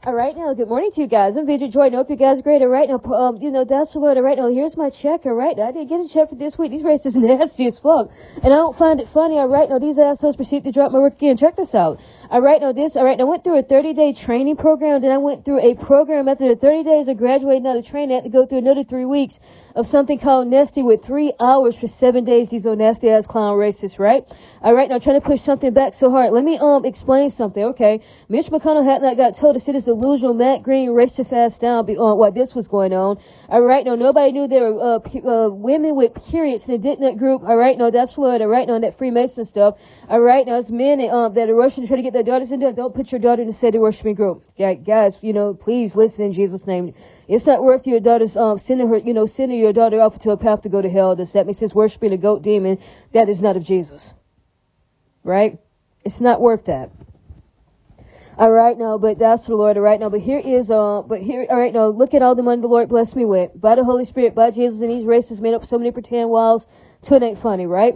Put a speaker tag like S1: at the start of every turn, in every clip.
S1: All right, now, good morning to you guys. I'm Vidra Jordan. Hope you guys are great. All right, now, that's the Lord. All right, now, here's my check. All right, I didn't get a check for this week. These races nasty as fuck. And I don't find it funny. All right, now, these assholes proceed to drop my work again. Check this out. All right, now, I went through a 30-day training program. Then I went through a program after the 30 days of graduating out of training. I had to go through another 3 weeks of something called Nesty with 3 hours for 7 days. These old nasty ass clown racists, right? All right, now, trying to push something back so hard. Let me, explain something, okay? Mitch McConnell had not got told to sit his delusional Matt Green racist ass down while this was going on. All right, no, nobody knew there were women with periods in the Dicknut group. All right, no, that's Florida. All right, no, that Freemason stuff. All right, now it's men that are rushing to try to get their daughters into it. Don't put your daughter in the Seder worshiping group. Yeah, guys, please listen in Jesus' name. It's not worth your daughter's sending your daughter off to a path to go to hell. Does that make sense? Worshiping a goat demon that is not of Jesus, right? It's not worth that. All right, now, but that's the Lord. All right, now, all right, now, look at all the money the Lord blessed me with. By the Holy Spirit, by Jesus, and these races made up so many pretend walls till it ain't funny, right?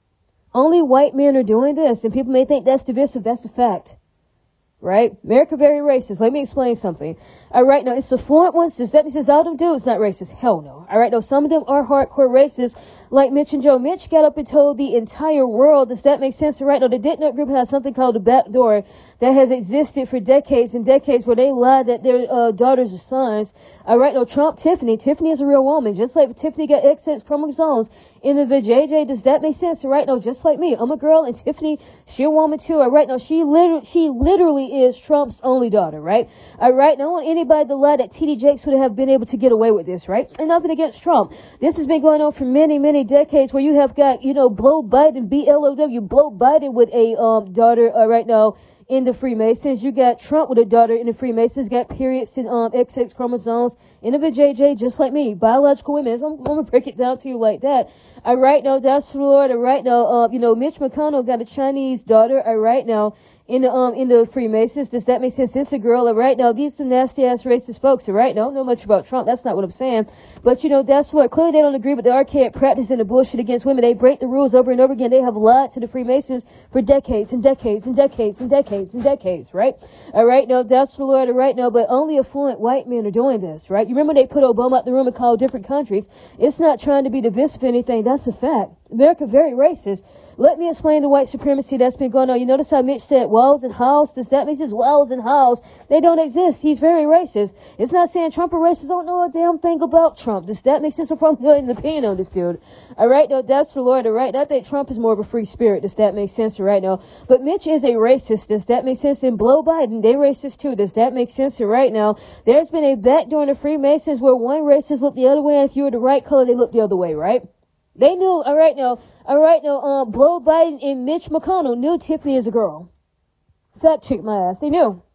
S1: Only white men are doing this, and people may think that's divisive. That's a fact. Right? America very racist. Let me explain something. All right, now, it's the fluent ones. Does that mean all them dudes not racist? Hell no. All right, now, some of them are hardcore racists, like Mitch and Joe. Mitch got up and told the entire world. Does that make sense? All right, now, the Dicknut group has something called the back door that has existed for decades and decades, where they lie that their daughters are sons. All right, now, Tiffany is a real woman. Just like Tiffany got XX chromosomes in the JJ, does that make sense? All right, now, just like me, I'm a girl, and Tiffany, she a woman too. All right, now, she literally is Trump's only daughter, right? All right, now, I don't want anybody to lie that TD Jakes would have been able to get away with this, right? And nothing against Trump. This has been going on for many, many decades, where you have got, Blow Biden, BLOW, Blow Biden with a daughter, right now, in the Freemasons. You got Trump with a daughter in the Freemasons, got periods in XX chromosomes in the JJ, just like me. Biological women. So I'm going to break it down to you like that. All right, now, that's Florida. Right now, Mitch McConnell got a Chinese daughter. All right, now, in the Freemasons. Does that make sense? It's a girl. All right, now, these some nasty ass racist folks. All right, now, I don't know much about Trump. That's not what I'm saying. But, that's what, clearly they don't agree with the archaic practice and the bullshit against women. They break the rules over and over again. They have lied to the Freemasons for decades and decades and decades and decades and decades, right? All right, now, that's the Lord. All right, now, but only affluent white men are doing this, right? You remember they put Obama out the room and called different countries. It's not trying to be divisive or anything. That's a fact. America very racist. Let me explain the white supremacy that's been going on. You notice how Mitch said walls and halls? Does that mean it's walls and halls? They don't exist. He's very racist. It's not saying Trump are racist. I don't know a damn thing about Trump. Does that make sense? I'm from an opinion on this dude. All right, now, that's the Lord. All right, I think Trump is more of a free spirit. Does that make sense? All right, now. But Mitch is a racist. Does that make sense? And Blow Biden, they racist too. Does that make sense? All right, now. There's been a backdoor in the Freemasons where one racist looked the other way, and if you were the right color, they looked the other way, right? They knew, all right, now, Blow Biden and Mitch McConnell knew Tiffany is a girl. Fact check my ass. They knew.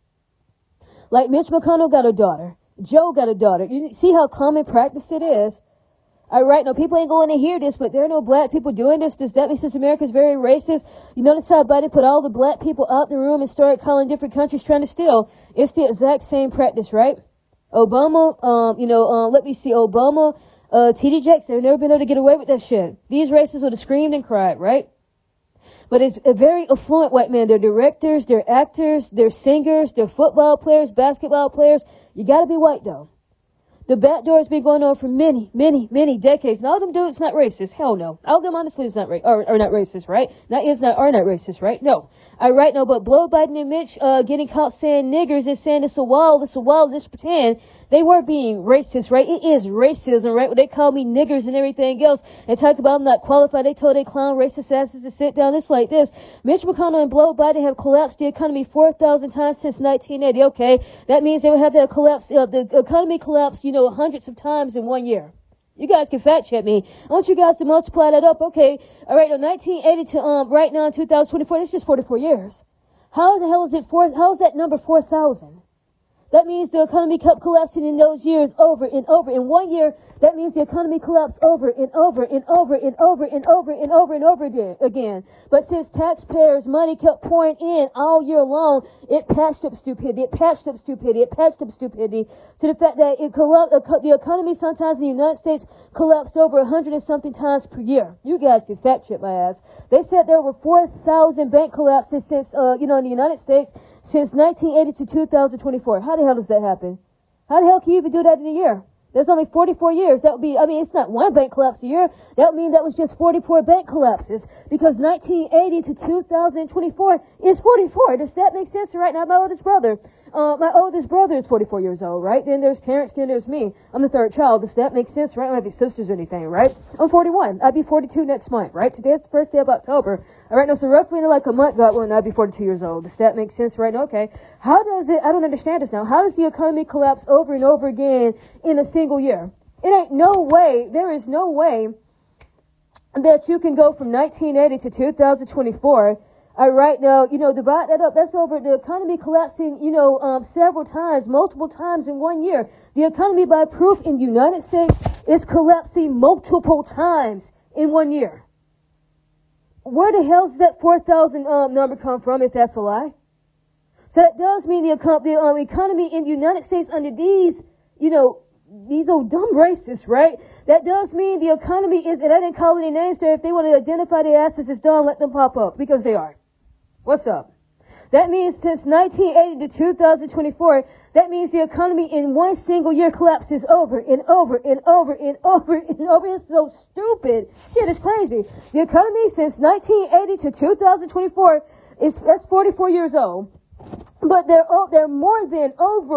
S1: Like, Mitch McConnell got a daughter. Joe got a daughter. You see how common practice it is? All right, now, people ain't going to hear this, but there are no black people doing this. Does that mean since America's very racist? You notice how Biden put all the black people out the room and started calling different countries trying to steal? It's the exact same practice, right? Obama, let me see, Obama, TD Jakes, they've never been able to get away with that shit. These racists would have screamed and cried, right? But it's a very affluent white man. They're directors, they're actors, they're singers, they're football players, basketball players. You gotta be white, though. The back door has been going on for many, many, many decades. And all them dudes not racist. Hell no. All them honestly is not are not racist, right? Are not racist, right? No. All right, no, but Blow Biden and Mitch getting caught saying niggers and saying it's a wall, let's pretend. They were being racist, right? It is racism, right? When they call me niggers and everything else and talk about I'm not qualified, they told they clown racist asses to sit down. It's like this. Mitch McConnell and Blow Biden have collapsed the economy 4,000 times since 1980. Okay, that means they would have to collapse, the economy collapse, hundreds of times in 1 year. You guys can fact check me. I want you guys to multiply that up. Okay, all right, 1980 to right now in 2024, that's just 44 years. How the hell is it how is that number 4,000? That means the economy kept collapsing in those years over and over. In 1 year, that means the economy collapsed over and over and over and over and over and over and over again. But since taxpayers' money kept pouring in all year long, it patched up stupidity. It patched up stupidity. It patched up stupidity to the fact that the economy sometimes in the United States collapsed over 100 and something times per year. You guys can fact check my ass. They said there were 4,000 bank collapses since, in the United States since 1980 to 2024. How the hell does that happen? How the hell can you even do that in a year? There's only 44 years. That would be, I mean, it's not one bank collapse a year. That would mean that was just 44 bank collapses, because 1980 to 2024 is 44. Does that make sense? Right now, my oldest brother is 44 years old, right? Then there's Terrence, then there's me. I'm the third child. Does that make sense? Right? I don't have any sisters or anything, right? I'm 41. I'd be 42 next month, right? Today's the first day of October. All right, now, so roughly in like a month, God willing, I'd be 42 years old. Does that make sense? Right now, okay. How does it, I don't understand this now. How does the economy collapse over and over again in a single year? It ain't no way, there is no way that you can go from 1980 to 2024. Right now, divide that up. That's over the economy collapsing, several times, multiple times in 1 year. The economy, by proof, in the United States is collapsing multiple times in 1 year. Where the hell does that 4,000 number come from, if that's a lie? So that does mean the economy in the United States under these, these old dumb racists, right? That does mean the economy is, and I didn't call any names there. If they want to identify their asses as dumb, let them pop up, because they are. What's up? That means since 1980 to 2024, that means the economy in one single year collapses over and over and over and over and over. It's so stupid. Shit is crazy. The economy since 1980 to 2024 that's 44 years old. But there are more than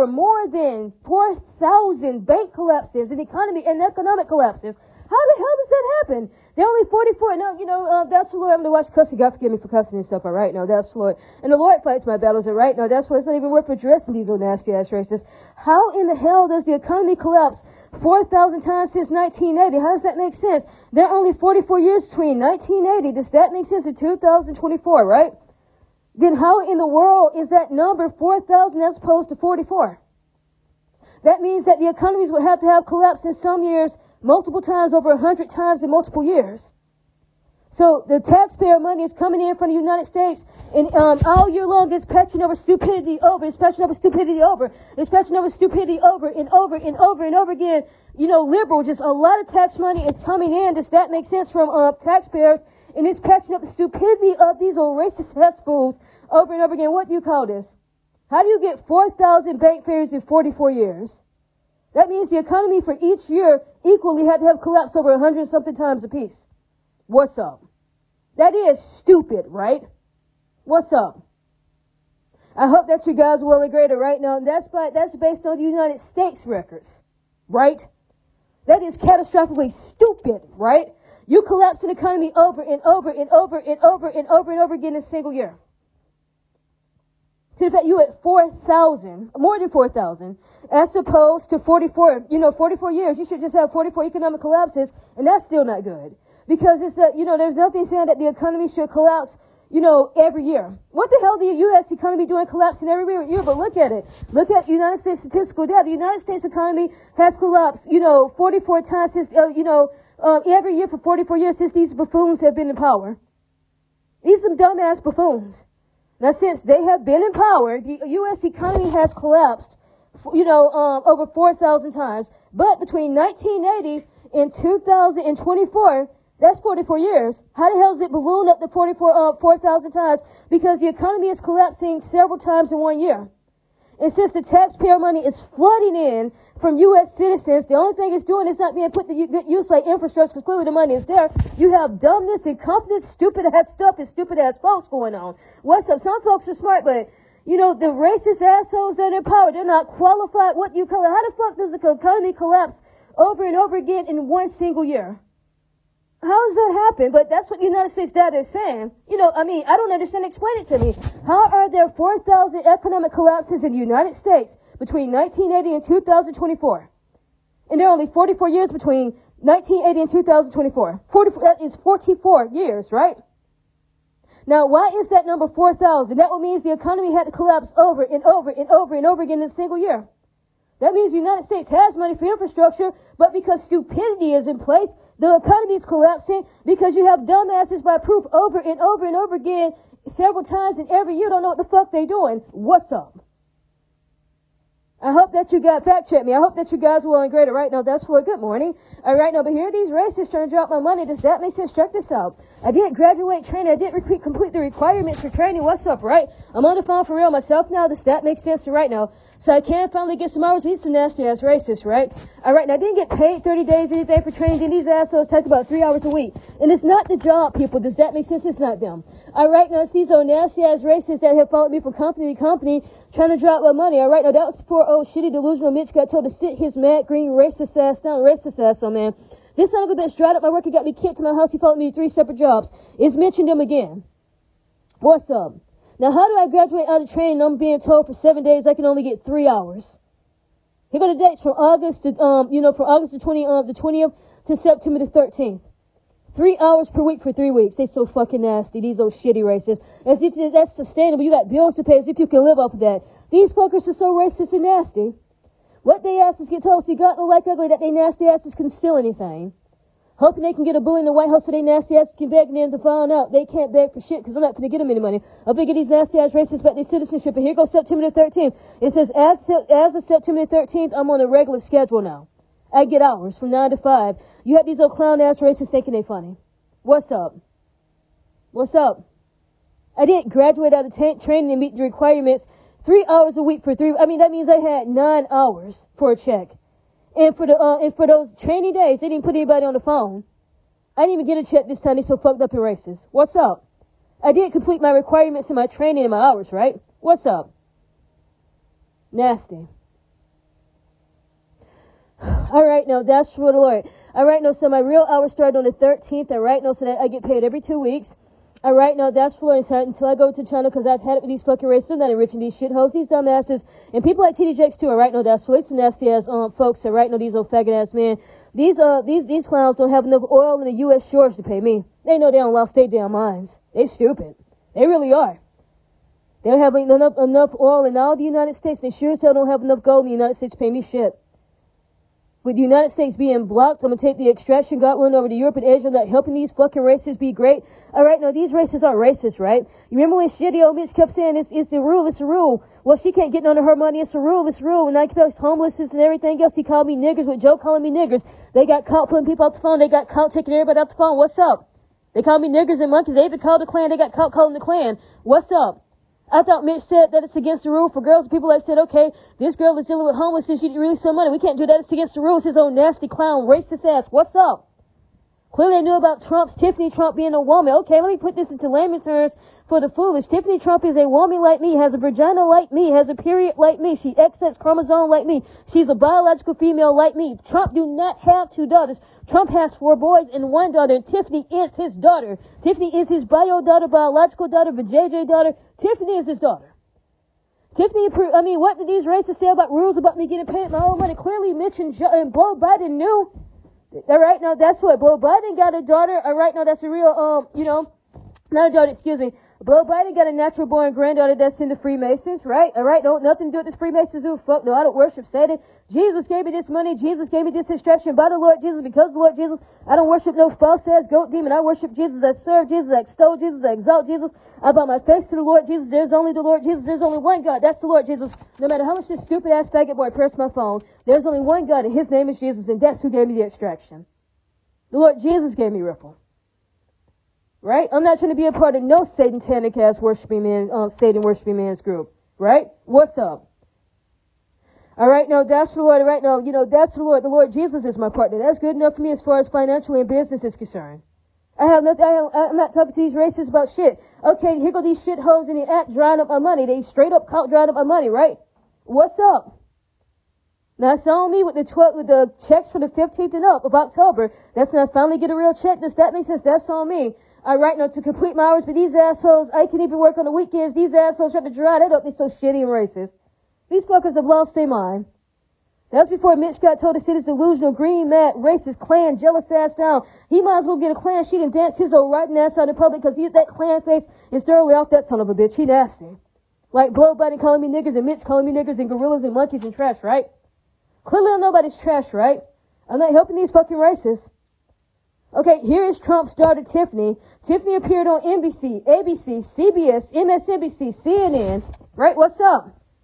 S1: 4,000 bank collapses and economic collapses. How the hell does that happen? They're only 44. No, that's the Lord. I'm going to watch cussing. God forgive me for cussing and stuff. All right, no, that's the Lord. And the Lord fights my battles. All right, no, that's why it's not even worth addressing these old nasty ass racists. How in the hell does the economy collapse 4,000 times since 1980? How does that make sense? There are only 44 years between 1980. Does that make sense in 2024, right? Then how in the world is that number 4,000 as opposed to 44? That means that the economies would have to have collapsed in some years multiple times, over 100 times in multiple years. So the taxpayer money is coming in from the United States, and all year long it's patching over stupidity over. It's patching over stupidity over. It's patching over stupidity over and over and over and over again. Liberal, just a lot of tax money is coming in. Does that make sense from taxpayers? And it's patching up the stupidity of these old racist ass fools over and over again. What do you call this? How do you get 4,000 bank failures in 44 years? That means the economy for each year equally had to have collapsed over 100 something times apiece. What's up? That is stupid, right? What's up? I hope that you guys will agree to right now. That's based on the United States records, right? That is catastrophically stupid, right? You collapse an economy over and over and over and over and over and over again in a single year. To the fact you at 4,000, more than 4,000, as opposed to 44, 44 years. You should just have 44 economic collapses, and that's still not good. Because it's that, there's nothing saying that the economy should collapse, every year. What the hell the U.S. economy doing collapsing every year? But look at it. Look at United States statistical data. The United States economy has collapsed, 44 times since, every year for 44 years since these buffoons have been in power. These are some dumbass buffoons. Now, since they have been in power, the U.S. economy has collapsed, over 4,000 times. But between 1980 and 2024, that's 44 years. How the hell does it balloon up to 4,000 times? Because the economy is collapsing several times in 1 year. And since the taxpayer money is flooding in from U.S. citizens, the only thing it's doing is not being put to good use like infrastructure, because clearly the money is there. You have dumbness and confidence, stupid-ass stuff and stupid-ass folks going on. What's up? Some folks are smart, but, the racist assholes that are in power, they're not qualified. What do you call it? How the fuck does the economy collapse over and over again in one single year? How does that happen? But that's what the United States data is saying. I don't understand. Explain it to me. How are there 4,000 economic collapses in the United States between 1980 and 2024? And there are only 44 years between 1980 and 2024. That is 44 years, right? Now, why is that number 4,000? That means the economy had to collapse over and over and over and over again in a single year. That means the United States has money for infrastructure, but because stupidity is in place, the economy is collapsing because you have dumbasses by proof over and over and over again several times, and every year don't know what the fuck they doing. What's up? I hope hope that you got fact check me. I hope that you guys will and great. All right, now that's for good morning. All right, now, but here are these racists trying to drop my money. Does that make sense? Check this out. I didn't graduate training. I didn't complete the requirements for training. What's up, right? I'm on the phone for real myself now. Does that make sense right now? So I can finally get some hours. These some nasty ass racists, right? All right, now I didn't get paid 30 days anything for training. Then these assholes take about 3 hours a week. And it's not the job, people. Does that make sense? It's not them. All right, now see those nasty ass racists that have followed me from company to company trying to drop my money. All right, now that was before old shitty delusional Mitch got told to sit his mad green racist ass down. Racist ass, man. This son of a bitch dried up my work and got me kicked to my house. He followed me to 3 separate jobs. It's mentioned him again. What's up? Now, how do I graduate out of training? I'm being told for 7 days I can only get 3 hours. Here go the dates from August to, from August the 20th to September the 13th. 3 hours per week for 3 weeks. They so fucking nasty. These old shitty racists. As if that's sustainable. You got bills to pay as if you can live off of that. These fuckers are so racist and nasty. What they asses get told, see, God don't like ugly that they nasty asses can steal anything. Hoping they can get a bully in the White House so they nasty asses can beg, and then to find out they can't beg for shit because I'm not going to get them any money. I'm going to get these nasty ass racists back their citizenship. And here goes September the 13th. It says, as of September the 13th, I'm on a regular schedule now. I get hours from 9 to 5. You have these old clown ass racists thinking they funny. What's up? What's up? I didn't graduate out of training and meet the requirements. 3 hours a week for that means I had 9 hours for a check. And for those training days, they didn't put anybody on the phone. I didn't even get a check this time. They so fucked up and racist. What's up? I did complete my requirements and my training and my hours, right? What's up? Nasty. All right, now that's for the Lord. All right, now so my real hours started on the 13th. All right, now so that I get paid every 2 weeks. All right, now that's for until I go to China because I've had it with these fucking racists. I'm not enriching these shitholes, these dumbasses, and people like TD Jakes too. All right, now that's for some nasty ass folks. All right, now these old faggot ass men. These clowns don't have enough oil in the U.S. shores to pay me. They know they don't lost their damn minds. They stupid. They really are. They don't have enough oil in all the United States. They sure as hell don't have enough gold in the United States to pay me shit. With the United States being blocked, I'm going to take the extraction gauntlet over to Europe and Asia. I'm not helping these fucking racists be great. All right, now these racists aren't racist, right? You remember when shitty old bitch kept saying, it's the rule, it's the rule. Well, she can't get none of her money. It's the rule, it's the rule. And I felt homelessness and everything else. He called me niggers with Joe calling me niggers. They got caught putting people off the phone. They got caught taking everybody off the phone. What's up? They called me niggers and monkeys. They even called the Klan. They got caught calling the Klan. What's up? I thought Mitch said that it's against the rule for girls. People that said, okay, this girl is dealing with homelessness. She release some money. We can't do that. It's against the rules. His own nasty clown, racist ass. What's up? Clearly I knew about Tiffany Trump being a woman. Okay, let me put this into layman terms for the foolish. Tiffany Trump is a woman like me, has a vagina like me, has a period like me. She XX chromosome like me. She's a biological female like me. Trump do not have 2 daughters. Trump has 4 boys and 1 daughter, and Tiffany is his daughter. Tiffany is his bio daughter, biological daughter, vajayjay daughter. Tiffany is his daughter. What did these racists say about rules about me getting paid my own money? Clearly Mitch and Beau Biden knew. All right, now that's what Beau Biden got a daughter. All right, now that's a real, not a daughter, excuse me. Beau Biden got a natural born granddaughter that's in the Freemasons, right? All right, don't nothing to do with the Freemasons. Who fuck no, I don't worship Satan. Jesus gave me this money. Jesus gave me this instruction by the Lord Jesus, because of the Lord Jesus. I don't worship no false ass goat demon. I worship Jesus. I serve Jesus. I extol Jesus. I exalt Jesus. I bow my face to the Lord Jesus. There's only the Lord Jesus. There's only one God. That's the Lord Jesus. No matter how much this stupid ass faggot boy pressed my phone, there's only one God, and his name is Jesus, and that's who gave me the extraction. The Lord Jesus gave me Ripple. Right? I'm not trying to be a part of no satanic ass worshiping man, Satan worshiping man's group. Right? What's up? All right, now that's the Lord. Right now, that's the Lord. The Lord Jesus is my partner. That's good enough for me as far as financially and business is concerned. I'm not talking to these racists about shit. Okay, here go these shithoes in the act drying up my money. They straight up caught drying up my money, right? What's up? Now it's on me with the checks for the 15th and up of October. That's when I finally get a real check. Does that make sense? That's on me. All right, now to complete my hours, but these assholes, I can even work on the weekends. These assholes try to dry that up. They're so shitty and racist. These fuckers have lost their mind. That's before Mitch got told to sit his delusional, green, mad, racist, Klan, jealous ass down. He might as well get a Klan sheet and dance his old rotten ass out in public, because that Klan face is thoroughly off that son of a bitch. He nasty. Like Beau Biden calling me niggers and Mitch calling me niggers and gorillas and monkeys and trash, right? Clearly nobody's trash, right? I'm not helping these fucking racists. Okay, here is Trump's daughter, Tiffany. Tiffany appeared on NBC, ABC, CBS, MSNBC, CNN. Right? What's up?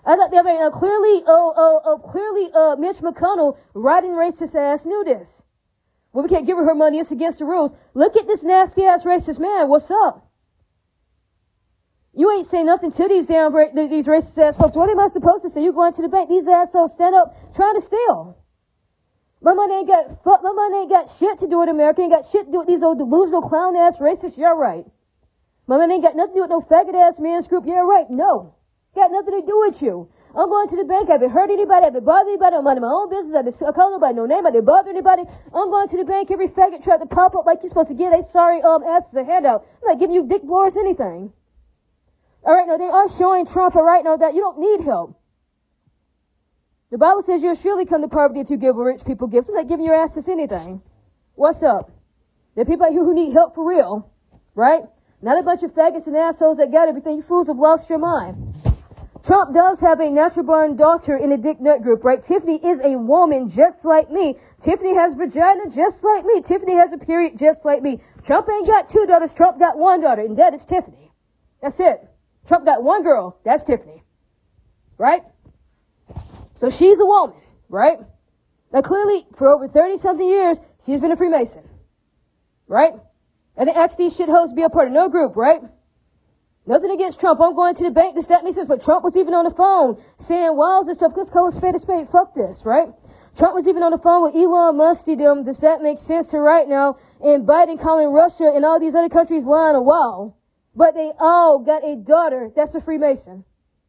S1: I thought the other day, clearly, Mitch McConnell, riding racist ass, knew this. Well, we can't give her money. It's against the rules. Look at this nasty ass racist man. What's up? You ain't saying nothing to these these racist ass folks. What am I supposed to say? You going to the bank? These assholes stand up trying to steal. My money ain't got shit to do with America. Ain't got shit to do with these old delusional clown ass racists. You're right. My money ain't got nothing to do with no faggot ass man's group. You're right. No. Got nothing to do with you. I'm going to the bank. I haven't hurt anybody. I haven't bothered anybody. I'm minding my own business. I call nobody no name. I didn't bother anybody. I'm going to the bank. Every faggot tried to pop up like you're supposed to get a sorry asses a handout. I'm not giving you dick blowers anything. All right, now they are showing Trump right now that you don't need help. The Bible says you'll surely come to poverty if you give rich people gifts. I'm not giving your asses anything. What's up? There are people out here who need help for real, right? Not a bunch of faggots and assholes that got everything. You fools have lost your mind. Trump does have a natural born daughter in the Dick Nut group, right? Tiffany is a woman just like me. Tiffany has vagina just like me. Tiffany has a period just like me. Trump ain't got two daughters. Trump got one daughter, and that is Tiffany. That's it. Trump got one girl. That's Tiffany. Right? So she's a woman, right? Now clearly, for over 30-something years, she's been a Freemason. Right? And they asked these shithoes to be a part of no group, right? Nothing against Trump. I'm going to the bank. This, that makes sense. But Trump was even on the phone saying wiles and stuff. Let's call a spade a spade. Fuck this, right? Trump was even on the phone with Elon Musk. Does that make sense to right now? And Biden calling Russia and all these other countries lying a while. But they all got a daughter that's a Freemason.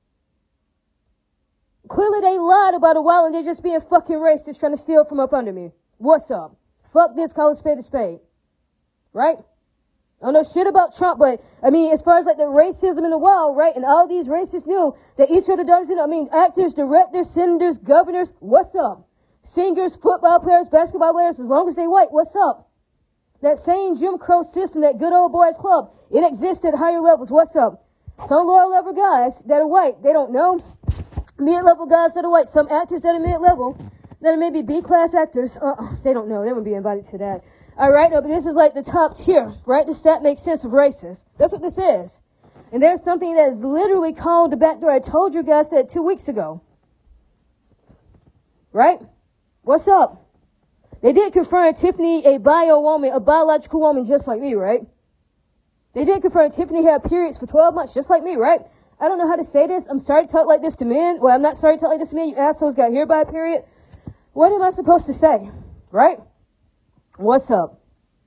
S1: Clearly they lied about a while and they're just being fucking racist trying to steal from up under me. What's up? Fuck this, call a spade a spade. Right? I don't know shit about Trump, but I mean, as far as like the racism in the world, right? And all these racists knew that each of the daughters, actors, directors, senators, governors, what's up? Singers, football players, basketball players, as long as they white, what's up? That same Jim Crow system, that good old boys club, it exists at higher levels. What's up? Some lower level guys that are white, they don't know. Mid-level guys that are white, some actors that are mid-level, that are maybe B-class actors, they don't know. They wouldn't be invited to that. All right, no, but this is like the top tier, right? Does that make sense of racist? That's what this is. And there's something that is literally called the back door. I told you guys that 2 weeks ago. Right? What's up? They did confirm Tiffany a biological woman just like me, right? They did confirm Tiffany had periods for 12 months just like me, right? I don't know how to say this. I'm sorry to talk like this to men. Well, I'm not sorry to talk like this to men. You assholes got here by a period. What am I supposed to say? Right? What's up?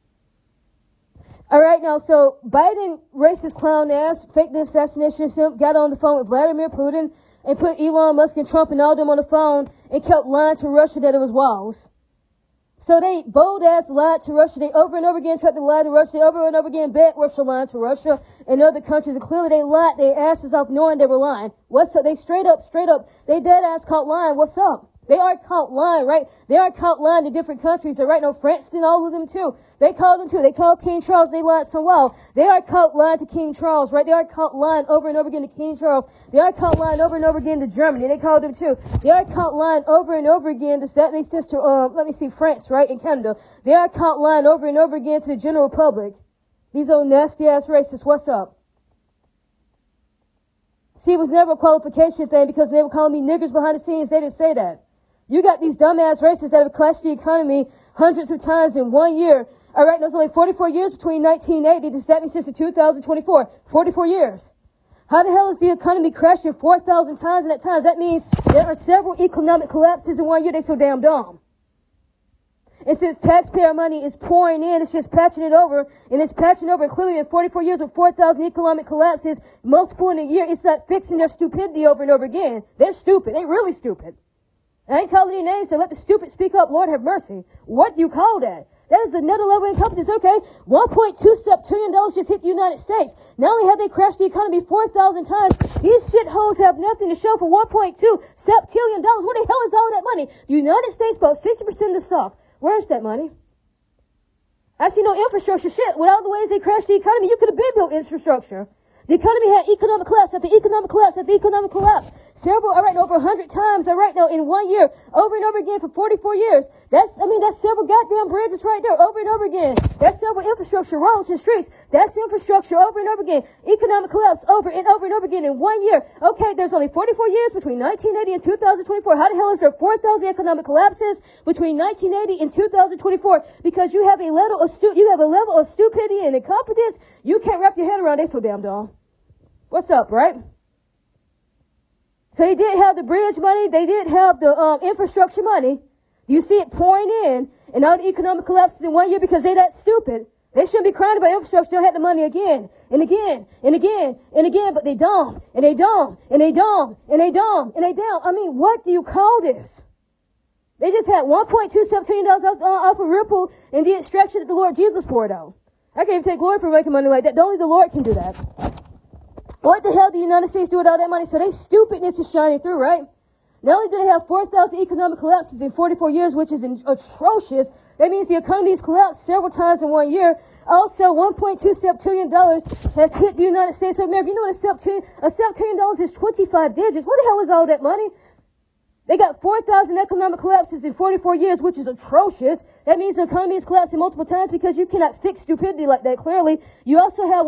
S1: All right, now, so Biden, racist clown ass, faked the assassination attempt, got on the phone with Vladimir Putin and put Elon Musk and Trump and all them on the phone and kept lying to Russia that it was walls. So they bold ass lied to Russia. They over and over again tried to lie to Russia. They over and over again bet Russia lying to Russia and other countries. And clearly they lied their asses off knowing they were lying. What's up? They straight up, they dead ass caught lying. What's up? They are caught lying, right? They are caught lying to different countries. So right now, France and all of them too. They called them too. They called King Charles. They lied so well. They are caught lying to King Charles, right? They are caught lying over and over again to King Charles. They are caught lying over and over again to Germany. They called them too. They are caught lying over and over again to that makes sense to France, right? In Canada. They are caught lying over and over again to the general public. These old nasty ass racists. What's up? See, it was never a qualification thing because they were calling me niggers behind the scenes. They didn't say that. You got these dumbass racists that have crashed the economy hundreds of times in 1 year. All right, there's only 44 years between 1980 to that means since 2024. 44 years. How the hell is the economy crashing 4,000 times in that time? That means there are several economic collapses in 1 year. They're so damn dumb. And since taxpayer money is pouring in, it's just patching it over, and it's patching over. And clearly in 44 years with 4,000 economic collapses, multiple in a year, it's not fixing their stupidity over and over again. They're stupid. They're really stupid. I ain't calling any names, so let the stupid speak up. Lord have mercy. What do you call that? That is another level of incompetence. Okay, $1.2 trillion just hit the United States. Not only have they crashed the economy 4,000 times, these shitholes have nothing to show for $1.2 trillion. Where the hell is all that money? The United States bought 60% of the stock. Where's that money? I see no infrastructure shit. With all the ways they crashed the economy, you could have been built infrastructure. The economy had economic collapse after economic collapse after economic collapse. Several, all right, over 100 times, all right, now in 1 year, over and over again for 44 years. That's several goddamn bridges right there, over and over again. That's several infrastructure, roads and streets. That's infrastructure over and over again. Economic collapse over and over and over again in 1 year. Okay, there's only 44 years between 1980 and 2024. How the hell is there 4,000 economic collapses between 1980 and 2024? Because you have a level of stupidity and incompetence you can't wrap your head around. They so damn dumb. What's up, right? So they did have the bridge money. They did have the infrastructure money. You see it pouring in, and all the economic collapses in 1 year because they that stupid. They shouldn't be crying about infrastructure. They had the money again and again and again and again, but they don't, and they don't, and they don't, and they don't, and they don't. I mean, what do you call this? They just had $1.27 trillion off of Ripple and the extraction that the Lord Jesus poured out. I can't even take glory for making money like that. Only the Lord can do that. What the hell do the United States do with all that money? So their stupidness is shining through, right? Not only do they have 4,000 economic collapses in 44 years, which is atrocious. That means the economy has collapsed several times in 1 year. Also, $1.27 trillion has hit the United States of America. You know what a $7 is 25 digits. What the hell is all that money? They got 4,000 economic collapses in 44 years, which is atrocious. That means the economy is collapsing multiple times because you cannot fix stupidity like that. Clearly, you also have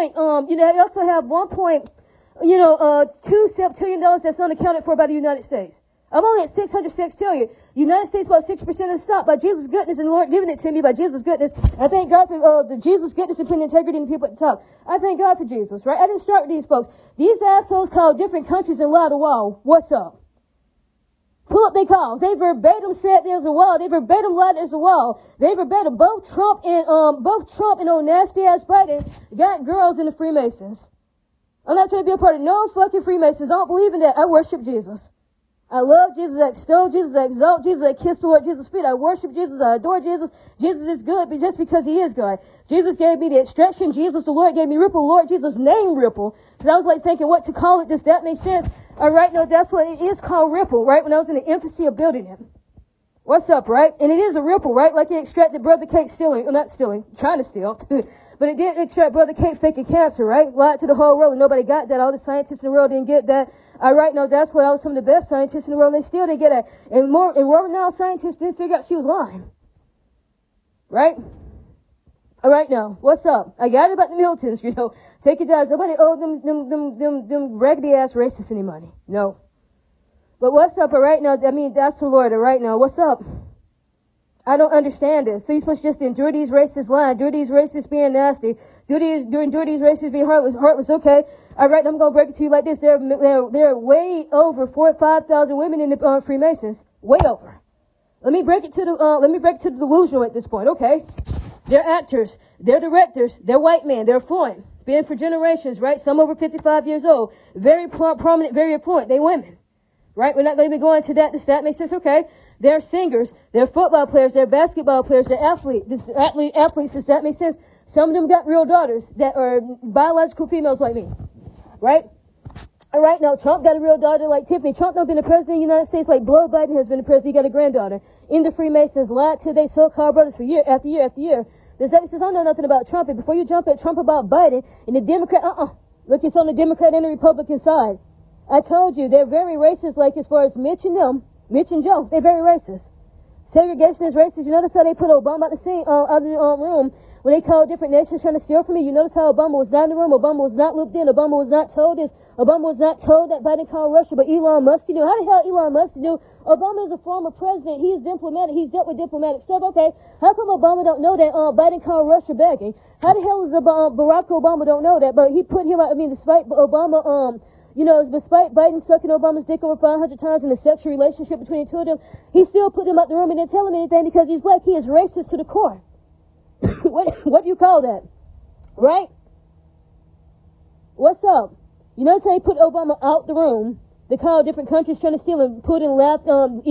S1: $2 trillion that's unaccounted for by the United States. I'm only at 606 trillion. United States about 6% of the stock by Jesus' goodness and the Lord giving it to me by Jesus' goodness. I thank God for the Jesus' goodness and integrity and the people at the top. I thank God for Jesus, right? I didn't start with these folks. These assholes call different countries and lie to wall. What's up? Pull up their calls. They verbatim said there's a wall. They verbatim lied there's a wall. They verbatim both Trump and old nasty ass Biden got girls in the Freemasons. I'm not trying to be a part of no fucking Freemasons. I don't believe in that. I worship Jesus. I love Jesus. I extol Jesus. I exalt Jesus. I kiss the Lord Jesus' feet. I worship Jesus. I adore Jesus. Jesus is good just because he is God. Jesus gave me the extraction. Jesus, the Lord gave me Ripple. The Lord Jesus named Ripple. Because I was like thinking what to call it. Does that make sense? All right, no, that's what it is called Ripple, right? When I was in the infancy of building it. What's up, right? And it is a Ripple, right? Like it extracted Brother Cake stealing. Well, not stealing. Trying to steal. But it did extract Brother Cake faking cancer, right? Lied to the whole world and nobody got that. All the scientists in the world didn't get that. All right, no, that's what I was some of the best scientists in the world and they still didn't get that. And more renowned scientists didn't figure out she was lying. Right? All right, now, what's up? I got it about the Miltons, Take it down. Nobody owed them raggedy ass racists any money. No. But what's up, all right now? I mean, that's the Lord, all right now. What's up? I don't understand this. So you're supposed to just endure these racists lying, endure these racists being nasty, endure these racists being heartless. Okay. All right, I'm going to break it to you like this. There are way over 4,000 or 5,000 women in the Freemasons. Way over. Let me break it to the delusional at this point. Okay. They're actors, they're directors, they're white men, they're affluent, been for generations, right? Some over 55 years old, very prominent, very affluent, they women, right? We're not going to be going to that. Does that make sense? Okay. They're singers, they're football players, they're basketball players, they're athletes. Does that make sense? Some of them got real daughters that are biological females like me, right? All right, now Trump got a real daughter like Tiffany. Trump not been the president of the United States like Joe Biden has been the president. He got a granddaughter. In the Freemasons lied to their so-called brothers for year after year after year. This says, I don't know nothing about Trump. And before you jump at Trump about Biden and the Democrat, look, it's on the Democrat and the Republican side. I told you, they're very racist, like as far as Mitch and Joe, they're very racist. Segregation is racist. You notice how they put Obama out of the room when they called different nations trying to steal from you. You notice how Obama was not in the room. Obama was not looped in. Obama was not told this. Obama was not told that Biden called Russia, but Elon Musk knew. How the hell Elon Musk knew? Obama is a former president. He's diplomatic. He's dealt with diplomatic stuff. Okay, how come Obama don't know that Biden called Russia begging? How the hell is Barack Obama don't know that? But he put him out. I mean, despite Obama, despite Biden sucking Obama's dick over 500 times in a sexual relationship between the two of them, he still put him out the room and didn't tell him anything because he's black. He is racist to the core. What do you call that? Right? What's up? You notice how he put Obama out the room. They called different countries trying to steal him. Putin laughed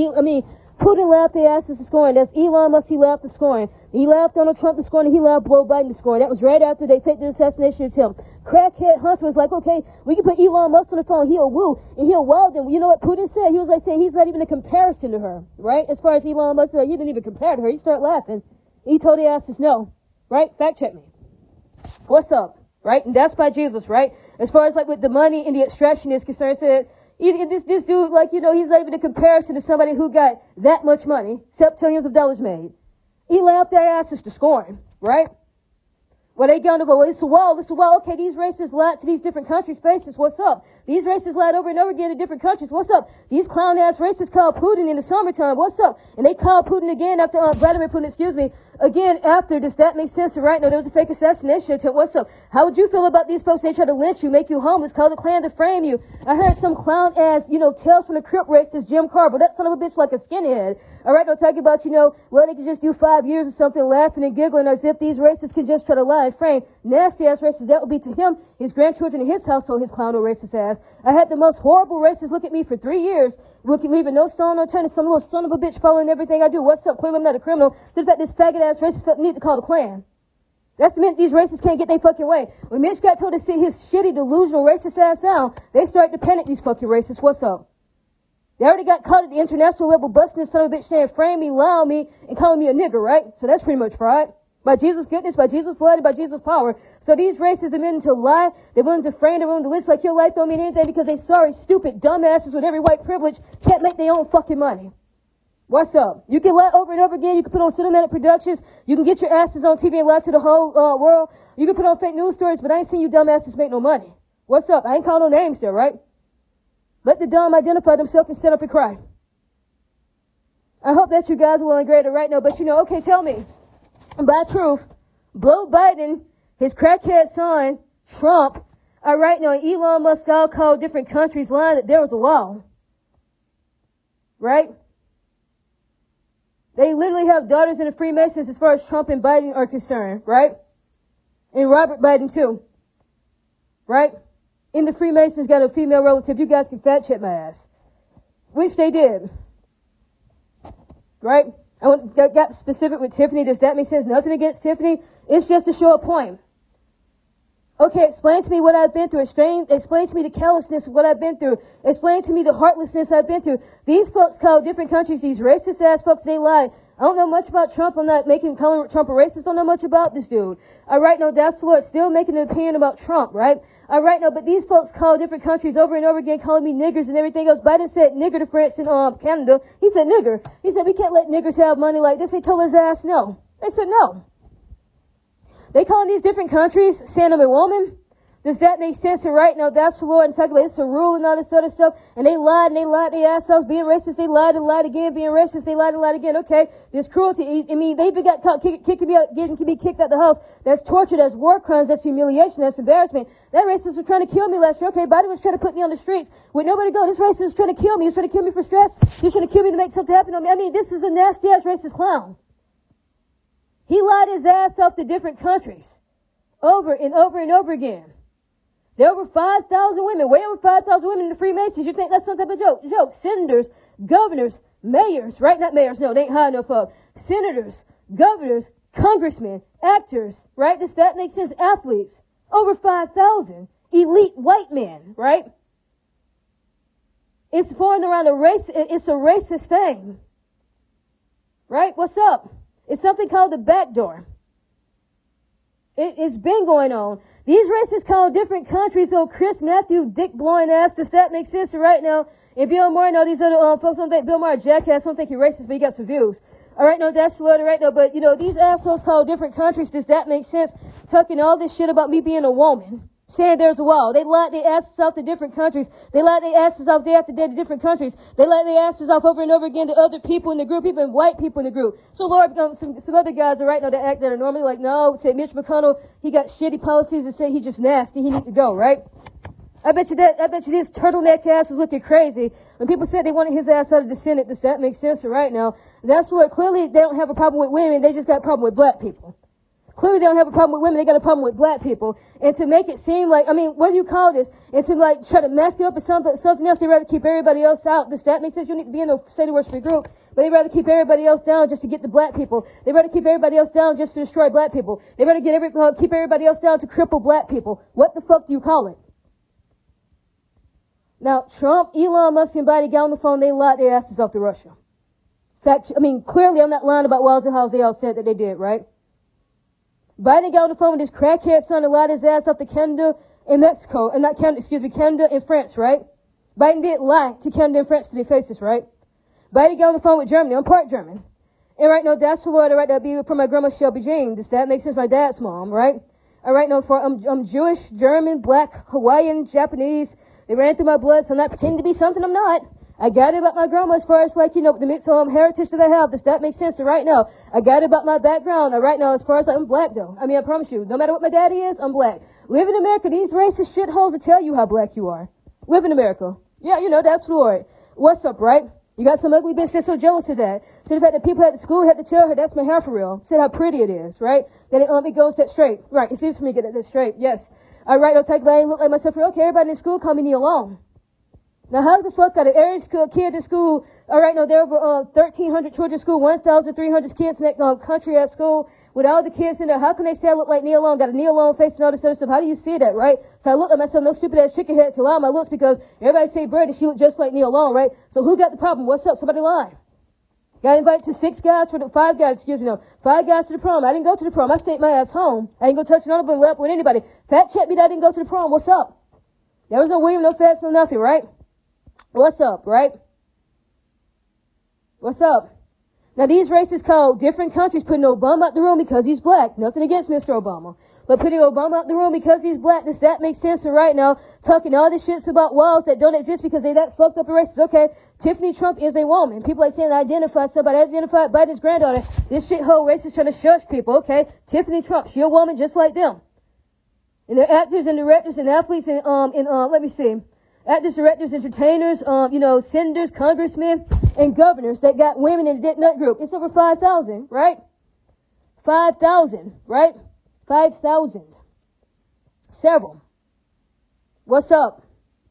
S1: their asses to scoring. That's Elon Musk, he laughed to scoring. He laughed Donald Trump to scoring, and he laughed Joe Biden to scoring. That was right after they faked the assassination attempt. Crackhead Hunter was like, okay, we can put Elon Musk on the phone, he'll woo, and he'll wow them. You know what Putin said? He was like saying he's not even a comparison to her, right? As far as Elon Musk, he didn't even compare to her. He started laughing. He told the asses no, right? Fact check me. What's up? right? And that's by Jesus, right? As far as like with the money and the extraction is concerned, said, this dude, like, he's not even a comparison to somebody who got that much money, septillions of dollars made. He laughed their asses to scorn, right? Well, they going to go, it's a wall. Okay, these races lied to these different countries' faces. What's up? These races lied over and over again to different countries. What's up? These clown-ass races called Putin in the summertime. What's up? And they called Putin again after, Vladimir Putin, again after. Does that make sense? Right? No, there was a fake assassination attempt. What's up? How would you feel about these folks? They try to lynch you, make you homeless, call the Klan to frame you. I heard some clown-ass, Tales from the Crypt racist Jim Carver. That son of a bitch like a skinhead. All right, don't talk about, well, they could just do 5 years or something, laughing and giggling as if these racists can just try to lie and frame. Nasty-ass racists, that would be to him, his grandchildren, and his household, his clown or racist ass. I had the most horrible racists look at me for 3 years, leaving no stone unturned, some little son of a bitch following everything I do. What's up? Clearly I'm not a criminal. To the fact this faggot-ass racist felt the need to call the Klan. That's the minute these racists can't get their fucking way. When Mitch got told to sit his shitty, delusional racist ass down, they start to panic, these fucking racists. What's up? They already got caught at the international level busting this son of a bitch saying, frame me, lie on me, and calling me a nigger, right? So that's pretty much fried. By Jesus' goodness, by Jesus' blood, and by Jesus' power. So these racists are willing to lie. They're willing to frame. They're willing to lynch like your life don't mean anything because they sorry, stupid, dumbasses with every white privilege can't make their own fucking money. What's up? You can lie over and over again. You can put on cinematic productions. You can get your asses on TV and lie to the whole world. You can put on fake news stories, but I ain't seen you dumbasses make no money. What's up? I ain't calling no names there, right? Let the dumb identify themselves and stand up and cry. I hope that you guys are willing greater right now, but okay, tell me. By proof, blow Biden, his crackhead son, Trump, right now, Elon Musk all called different countries lying that there was a wall. Right? They literally have daughters in the Freemasons as far as Trump and Biden are concerned, right? And Robert Biden too. Right? In the Freemasons got a female relative. You guys can fact check my ass. Which they did. Right? I got specific with Tiffany. Does that make sense? Nothing against Tiffany. It's just to show a point. Okay, explain to me what I've been through. Explain to me the callousness of what I've been through. Explain to me the heartlessness I've been through. These folks call different countries, these racist ass folks, they lie. I don't know much about Trump. I'm not calling Trump a racist. Don't know much about this dude. All right, no, that's the Lord. Still making an opinion about Trump, right? All right, no, but these folks call different countries over and over again, calling me niggers and everything else. Biden said nigger to France and Canada. He said nigger. He said we can't let niggers have money like this. They told his ass no. They said no. They calling these different countries, saying I'm a woman. Does that make sense? And right now, that's the Lord and talking about it's a rule and all this other stuff. And they lied their ass off being racist. They lied and lied again, being racist. They lied and lied again. Okay, there's cruelty. I mean, they even got caught kicking me out, getting me kicked out the house. That's torture. That's war crimes. That's humiliation. That's embarrassment. That racist was trying to kill me last year. Okay, Biden was trying to put me on the streets with nowhere to go. This racist was trying to kill me. He was trying to kill me for stress. He was trying to kill me to make something happen on me. I mean, this is a nasty ass racist clown. He lied his ass off to different countries. Over and over and over again. There are over 5,000 women, way over 5,000 women in the Freemasons. You think that's some type of joke? Senators, governors, mayors, right? Not mayors, no, they ain't high enough up. Senators, governors, congressmen, actors, right? That makes sense. Athletes, over 5,000. Elite white men, right? It's formed around a race. It's a racist thing, right? What's up? It's something called the back door. It's been going on. These racists call different countries, so Chris Matthew, dick blowing ass, does that make sense right now? And Bill Maher and all these other folks don't think Bill Maher a jackass, don't think he's racist, but he got some views. All right, no, that's loaded right now. But, these assholes call different countries, does that make sense? Talking all this shit about me being a woman. Saying there's a wall. They lied their asses off to different countries. They lied their asses off day after day to different countries. They lied their asses off over and over again to other people in the group, even white people in the group. So Lord, some other guys are right now that act that are normally like, no, say Mitch McConnell, he got shitty policies and say he just nasty, he need to go, right? I bet you this turtleneck ass was looking crazy when people said they wanted his ass out of the Senate. Does that make sense right now? That's what clearly they don't have a problem with women, they just got a problem with black people. Clearly they don't have a problem with women, they got a problem with black people. And to make it seem like, what do you call this? And to try to mask it up as something else, they rather keep everybody else out. Does that make sense? You need to be in a Sunday worship group, but they rather keep everybody else down just to get the black people. They rather keep everybody else down just to destroy black people. They rather keep everybody else down to cripple black people. What the fuck do you call it? Now, Trump, Elon Musk, and Biden got on the phone, they lied their asses off to Russia. Clearly I'm not lying about Wells and House, they all said that they did, right? Biden got on the phone with his crackhead son and lied his ass up to Canada in Mexico, and not Canada, Canada and France, right? Biden did lie to Canada and France to their faces, right? Biden got on the phone with Germany. I'm part German. And right now, that's Florida, right now, be from my grandma Shelby Jean. Does that make sense? My dad's mom, right? All right, now for I'm Jewish, German, black, Hawaiian, Japanese. They ran through my blood, so I'm not pretending to be something I'm not. I got it about my grandma as far as like, the mixed heritage that I have. Does that make sense? So right now, I got it about my background. Right now, as far as like, I'm black though. I mean, I promise you, no matter what my daddy is, I'm black. Live in America, these racist shitholes will tell you how black you are. Live in America. Yeah, that's Floyd. What's up, right? You got some ugly bitch that's so jealous of that. To the fact that people at the school had to tell her that's my hair for real. Said how pretty it is, right? That it goes that straight. Right, it's easy for me to get that straight. Yes. All right, I'll take I ain't look like myself. Okay, everybody in school call me Neil Long. Now, how the fuck got an area school kid in school? All right, no, there were 1,300 children in school, 1,300 kids in that country at school. With all the kids in there, how can they say I look like Neil Long? Got a Neil Long face and all this other stuff. How do you see that, right? So I looked at myself, no stupid ass chicken head to lie on my looks because everybody say Brady, she looked just like Neil Long, right? So who got the problem? What's up? Somebody lie. Got invited to 5 guys to the prom. I didn't go to the prom. I stayed my ass home. I didn't go touch none of them, lap with anybody. Fat check me that I didn't go to the prom. What's up? There was no William, no fats, no nothing, right? What's up, right? What's up? Now, these racists call different countries putting Obama out the room because he's black. Nothing against Mr. Obama. But putting Obama out the room because he's black, does that make sense? So right now, talking all this shits about walls that don't exist because they that fucked up and racist. Okay, Tiffany Trump is a woman. People like saying identify somebody, identified by this granddaughter. This shithole racist trying to shush people. Okay, Tiffany Trump, she a woman just like them. And they're actors and directors and athletes and let me see. Actors, directors, entertainers, senators, congressmen, and governors that got women in the Dick Nut group. It's over 5,000, right? 5,000, right? 5,000. Several. What's up?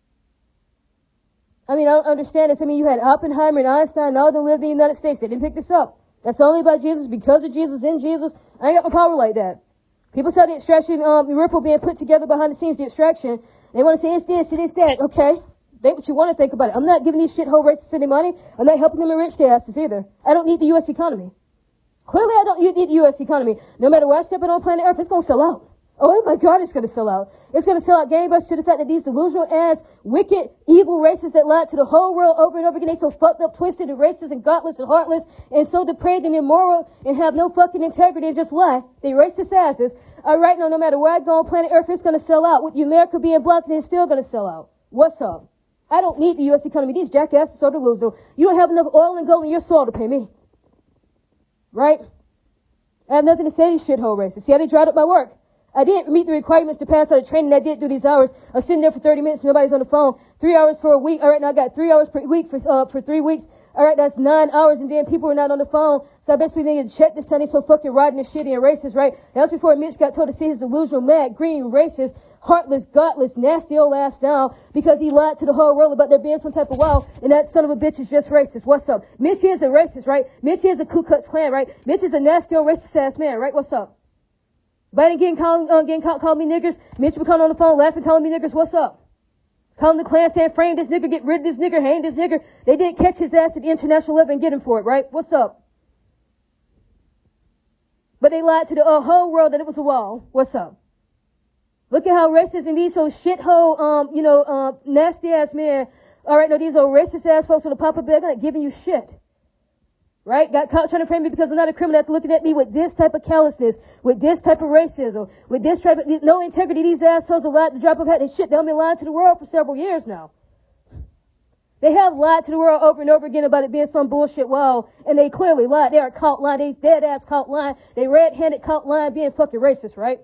S1: I mean, I don't understand this. I mean, you had Oppenheimer and Einstein and all of them lived in the United States. They didn't pick this up. That's only about Jesus, because of Jesus, in Jesus. I ain't got no power like that. People saw the extraction, Ripple being put together behind the scenes, the extraction. They want to say it's this, it's that. Okay. Think what you want to think about it. I'm not giving these shithole racists any money. I'm not helping them enrich their asses either. I don't need the U.S. economy. Clearly, I don't need the U.S. economy. No matter where I step it on planet Earth, it's going to sell out. Oh my God, it's going to sell out. It's going to sell out gangbusters to the fact that these delusional ass, wicked, evil racists that lied to the whole world over and over again, they so fucked up, twisted, and racist, and godless, and heartless, and so depraved and immoral, and have no fucking integrity and just lie. They racist asses. All right, now, no matter where I go on planet Earth, it's going to sell out. With America being blocked, it's still going to sell out. What's up? I don't need the U.S. economy. These jackasses are delusional. You don't have enough oil and gold in your soil to pay me. Right? I have nothing to say to these shithole racists. See how they dried up my work? I didn't meet the requirements to pass out a training. I did do these hours. I was sitting there for 30 minutes. Nobody's on the phone. 3 hours for a week. All right, now I got 3 hours per week for 3 weeks. All right, that's 9 hours, and then people were not on the phone. So I basically needed to check this time. They so fucking rotten and shitty and racist, right? That was before Mitch got told to see his delusional, mad, green, racist, heartless, godless, nasty old ass down because he lied to the whole world about there being some type of wall, and that son of a bitch is just racist. What's up? Mitch is a racist, right? Mitch is a Ku Klux Klan, right? Mitch is a nasty old racist ass man, right? What's up? Biden getting called me niggers. Mitch would come on the phone laughing, calling me niggers. What's up? Calling the Klan saying, frame this nigger, get rid of this nigger, hang this nigger. They didn't catch his ass at the international level and get him for it, right? What's up? But they lied to the whole world that it was a wall. What's up? Look at how racist and these old shithole, nasty ass men. All right, no, these old racist ass folks on the pop-up, they're not giving you shit. Right? Got caught trying to frame me because I'm not a criminal after looking at me with this type of callousness, with this type of racism, with this type of, no integrity. These assholes are lied to drop of hat and shit. They've been lying to the world for several years now. They have lied to the world over and over again about it being some bullshit wall, and they clearly lied. They are caught lying. They dead ass caught lying. They red-handed caught lying being fucking racist, right?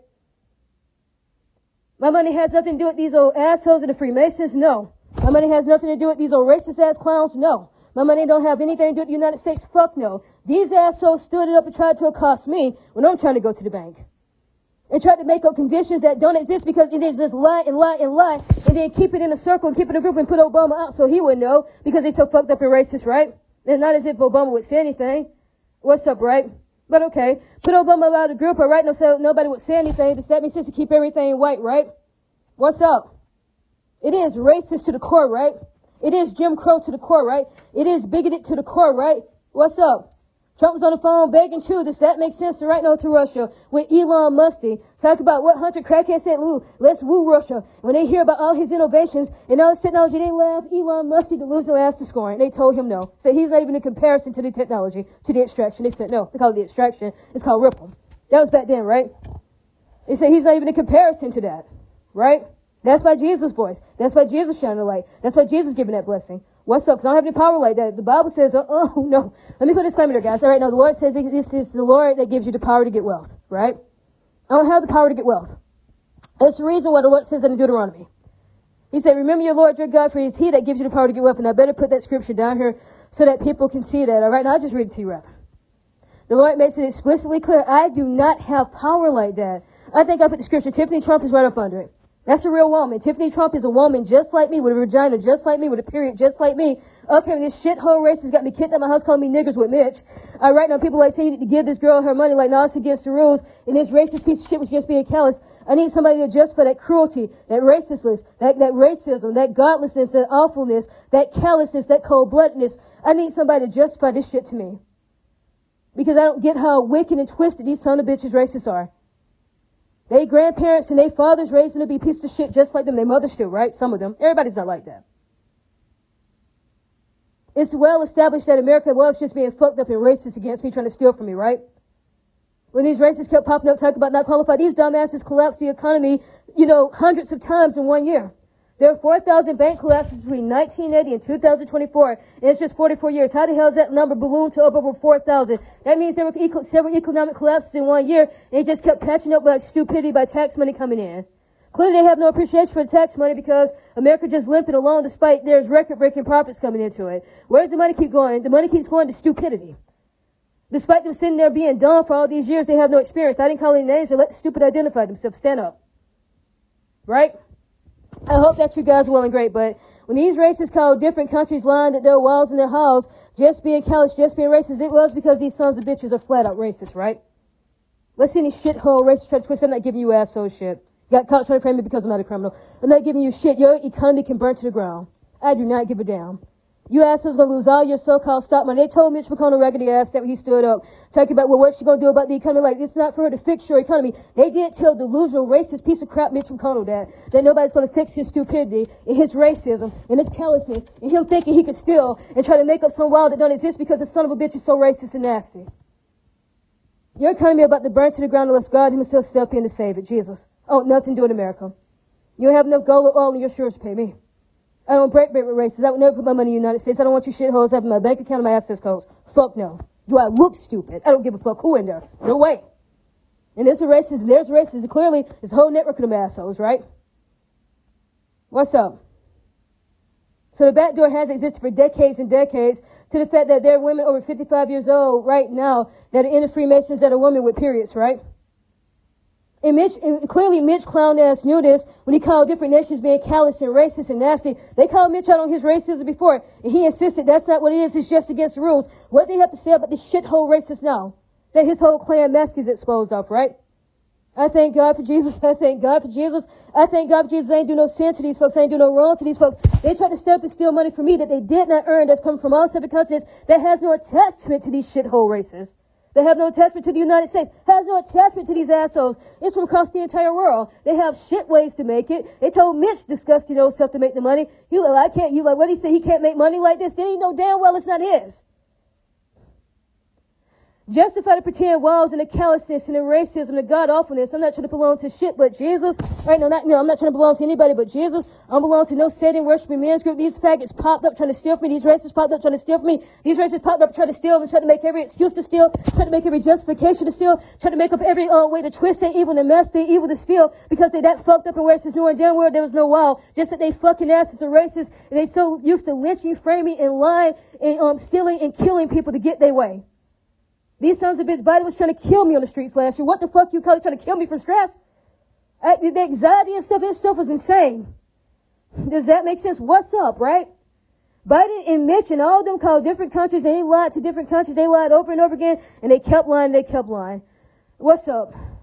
S1: My money has nothing to do with these old assholes and the Freemasons? No. My money has nothing to do with these old racist ass clowns? No. My money don't have anything to do with the United States? Fuck no. These assholes stood it up and tried to accost me when I'm trying to go to the bank. And tried to make up conditions that don't exist because they just lie and lie and lie. And then keep it in a circle and keep it in a group and put Obama out so he would know because he's so fucked up and racist, right? It's not as if Obama would say anything. What's up, right? But okay. Put Obama out of the group, all right? No, so nobody would say anything. Does that make sense to keep everything white, right? What's up? It is racist to the core, right? It is Jim Crow to the core, right? It is bigoted to the core, right? What's up? Trump was on the phone begging Chew, does that make sense right now to Russia with Elon Musk? Talk about what Hunter Crackhead said, Lou, let's woo Russia. When they hear about all his innovations and all his technology, they laugh Elon Musk delusional ass to scorn. They told him no. Said he's not even in comparison to the technology, to the extraction. They said no. They call it the extraction. It's called Ripple. That was back then, right? They said he's not even in comparison to that, right? That's by Jesus' voice. That's why Jesus shining the light. That's why Jesus giving that blessing. What's up? Because I don't have any power like that. The Bible says, oh, no. Let me put a disclaimer there, guys. All right, now the Lord says this is the Lord that gives you the power to get wealth, right? I don't have the power to get wealth. That's the reason why the Lord says that in Deuteronomy. He said, remember your Lord, your God, for it is he that gives you the power to get wealth. And I better put that scripture down here so that people can see that. All right, now I'll just read it to you, rather. The Lord makes it explicitly clear, I do not have power like that. I think I put the scripture, Tiffany Trump is right up under it. That's a real woman. Tiffany Trump is a woman just like me, with a vagina just like me, with a period just like me. Okay, this shithole racist got me kicked out of my house calling me niggers with Mitch. Right now, people like say you need to give this girl her money, like, no, it's against the rules. And this racist piece of shit was just being callous. I need somebody to justify that cruelty, that racistness, that racism, that godlessness, that awfulness, that callousness, that cold-bloodedness. I need somebody to justify this shit to me. Because I don't get how wicked and twisted these son of bitches racists are. They grandparents and they fathers raised them to be pieces of shit just like them. Their mothers still, right? Some of them. Everybody's not like that. It's well established that America was just being fucked up and racist against me, trying to steal from me, right? When these racists kept popping up, talking about not qualified, these dumbasses collapsed the economy, hundreds of times in 1 year. There are 4,000 bank collapses between 1980 and 2024, and it's just 44 years. How the hell is that number ballooned to up over 4,000? That means there were several economic collapses in 1 year, and they just kept patching up by stupidity, by tax money coming in. Clearly, they have no appreciation for the tax money because America just limping along despite there's record-breaking profits coming into it. Where does the money keep going? The money keeps going to stupidity. Despite them sitting there being dumb for all these years, they have no experience. I didn't call any names, so let the stupid identify themselves. Stand up. Right? I hope that you guys are well and great, but when these racists call different countries lying that their walls and their halls just being callous, just being racist, it was because these sons of bitches are flat out racist, right? Let's see any shithole racist try to twist. I'm not giving you asshole shit. You got caught trying to frame me because I'm not a criminal. I'm not giving you shit. Your economy can burn to the ground. I do not give a damn. You assholes gonna lose all your so-called stock money. They told Mitch McConnell raggedy ass that when he stood up, talking about, well, what's she gonna do about the economy? Like, it's not for her to fix your economy. They did tell delusional, racist piece of crap Mitch McConnell that nobody's gonna fix his stupidity and his racism and his callousness and him thinking he could steal and try to make up some world that don't exist because the son of a bitch is so racist and nasty. Your economy about to burn to the ground unless God himself step in to save it. Jesus. Oh, nothing to do in America. You don't have enough gold or oil in your shores to pay me. I don't break with races. I would never put my money in the United States. I don't want you shitholes having my bank account and my access codes. Fuck no. Do I look stupid? I don't give a fuck who in there. No way. And there's a racist, and there's racists. Clearly, there's a whole network of them assholes, right? What's up? So the back door has existed for decades and decades to the fact that there are women over 55 years old right now that are in the Freemasons that are women with periods, right? And clearly Mitch clown ass knew this when he called different nations being callous and racist and nasty. They called Mitch out on his racism before, and he insisted that's not what it is. It's just against the rules. What do they have to say about this shithole racist now? That his whole clan mask is exposed off, right? I thank God for Jesus. I thank God for Jesus. I thank God for Jesus. I ain't do no sin to these folks. I ain't do no wrong to these folks. They tried to step and steal money from me that they did not earn, that's coming from all 7 continents, that has no attachment to these shithole races. They have no attachment to the United States. Has no attachment to these assholes. It's from across the entire world. They have shit ways to make it. They told Mitch disgusting old stuff to make the money. You like, I can't, you like, what did he say? He can't make money like this? Then he know damn well it's not his. Justify the pretend walls and the callousness and the racism and the god awfulness. I'm not trying to belong to shit but Jesus. Right? No, I'm not trying to belong to anybody but Jesus. I don't belong to no Satan worshiping men's group. These faggots popped up trying to steal from me. These racists popped up trying to steal from me. These racists popped up trying to steal and trying to make every excuse to steal, trying to make every justification to steal, trying to make up every way to twist their evil and mask their evil to steal because they that fucked up and racist knowing damn well there was no wall. Just that they fucking asses are racist and they so used to lynching, framing, and lying and stealing and killing people to get their way. These sons of bitch, Biden was trying to kill me on the streets last year. What the fuck you call it? Trying to kill me for stress? The anxiety and stuff, that stuff was insane. Does that make sense? What's up, right? Biden and Mitch and all of them called different countries and they lied to different countries. They lied over and over again and they kept lying, What's up?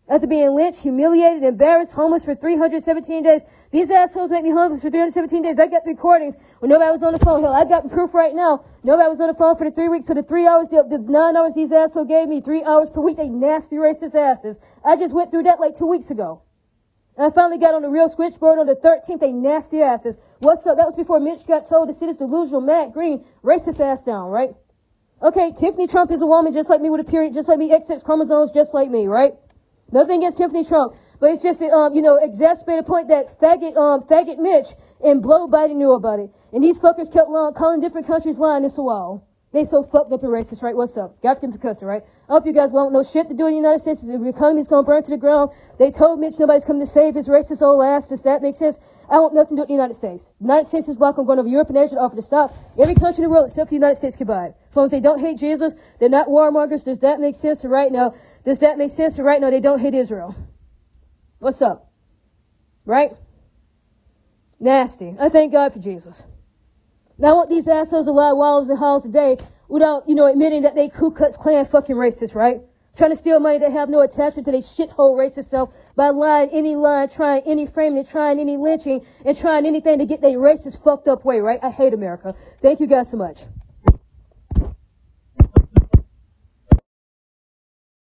S1: After being lynched, humiliated, embarrassed, homeless for 317 days. These assholes make me homeless for 317 days. I got recordings when nobody was on the phone. Hell, I got proof right now. Nobody was on the phone for the 3 weeks. So the 3 hours, the 9 hours these assholes gave me, 3 hours per week, they nasty racist asses. I just went through that like 2 weeks ago. And I finally got on the real switchboard on the 13th, they nasty asses. What's up? That was before Mitch got told to sit his delusional Matt Green racist ass down, right? Okay, Tiffany Trump is a woman just like me with a period, just like me, XX chromosomes just like me, right? Nothing against Tiffany Trump, but it's just, exacerbated point that faggot Mitch and Blow Biden knew about it. And these fuckers kept calling different countries lying this a while. They so fucked up and racist, right? What's up? Got to get the cussing, right? I hope you guys won't know shit to do in the United States. The economy's going to burn to the ground. They told Mitch nobody's coming to save his racist old ass. Does that make sense? I want nothing to do with the United States. The United States is black. I'm going over Europe and Asia to offer to stop every country in the world except for the United States can buy it. As long as they don't hate Jesus, they're not warmongers. Does that make sense? Right now, does that make sense? Right now, they don't hate Israel. What's up? Right? Nasty. I thank God for Jesus. Now I want these assholes to lie walls and halls today without, admitting that they Ku Klux Klan fucking racist, right? Trying to steal money that have no attachment to their shithole racist self by lying any lie, trying any framing, trying any lynching, and trying anything to get their racist fucked up way, right? I hate America. Thank you guys so much.